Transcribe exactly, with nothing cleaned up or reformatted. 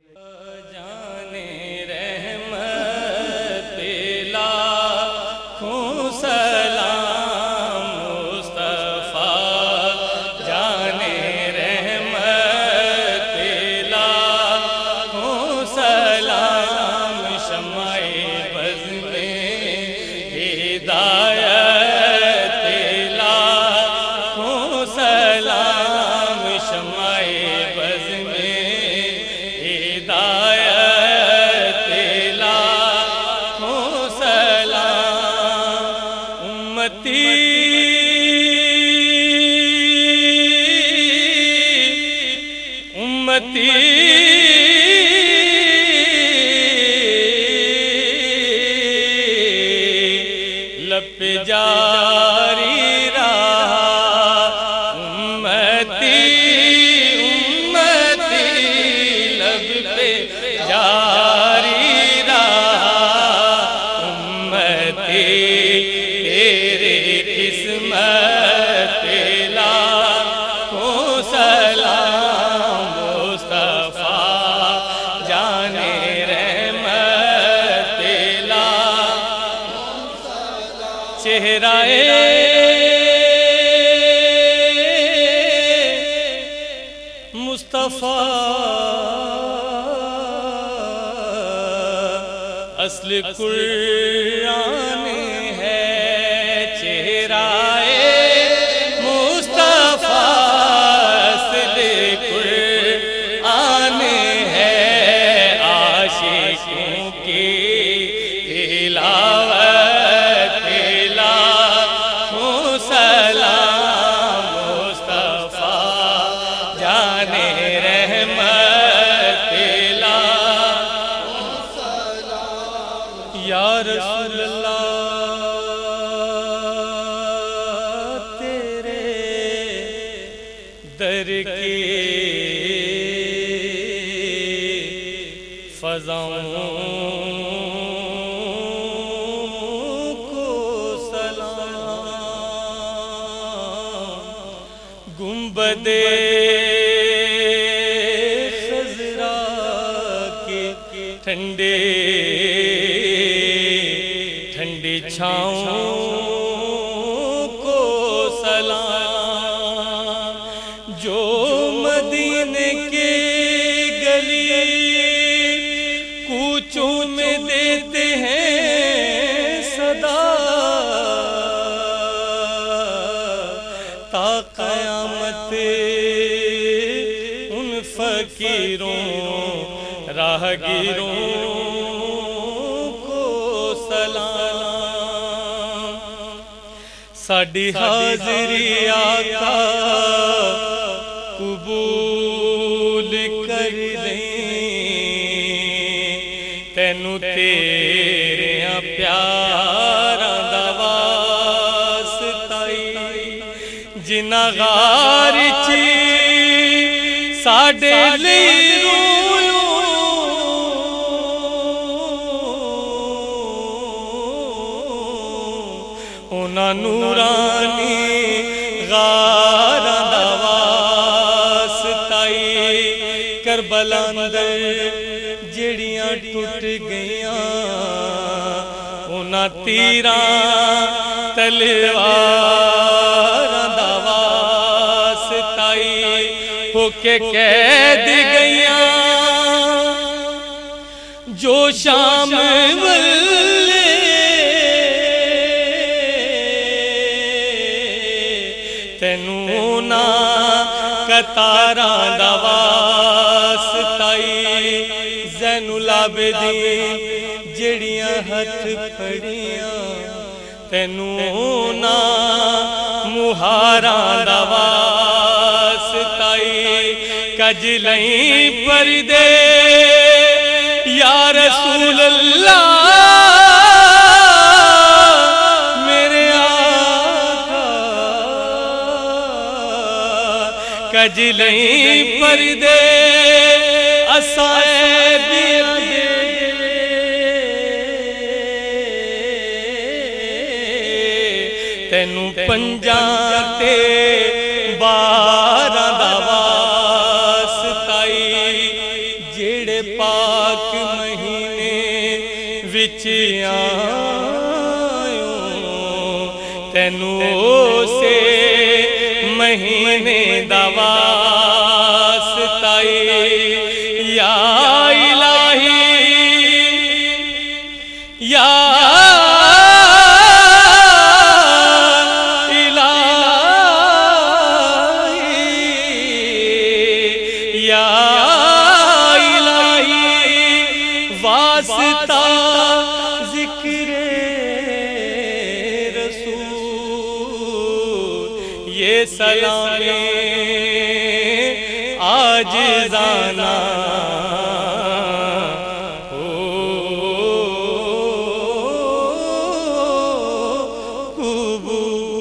لب جاری رہا امتی امتی لب پہ جاری رہا امتی تیرے قسمت پہ لاکھوں سلام مصطفیٰ جانے چہرہ مصطفیٰ اصل قرآن ہے چہرہ مصطفیٰ اصل قرآن ہے عاشقوں کی تلاوت یا رسول اللہ تیرے در کی فضاؤں کو سلام گنبد خضرا کے ٹھنڈے ٹھنڈی چھاؤں کو سلام جو مدینے کے گلی کوچوں میں دیتے ہیں صدا تا قیامت ان فقیروں راہگیروں ساڈی حاضری آقا قبول کر لیں تینوں تیریاں پیاراں دا واسطہ جنہاں غار وچ ساڈے لئی اونا نورانی غاراں دا واسطہ کربلا اندر جڑیاں ٹوٹ گئیاں اونا تیراں تلواراں دا واسطہ ہو کے قید گئیاں جو شام والے تینوں نا قطاراں دا واسطہ زین العابدین جڑیاں ہتھ پھڑیاں تینوں نا مہاراں دا واسطہ کج لئیں پردے یا رسول اللہ کج لئیں پردے اسائے بیدے تینوں پنجاں تے باراں دا واسطہ جڑے آیوں تینوں سے مہینے دا واسطائی یا الہی یا واسطہ ذکر رسول یہ سلام عاجزانہ قبول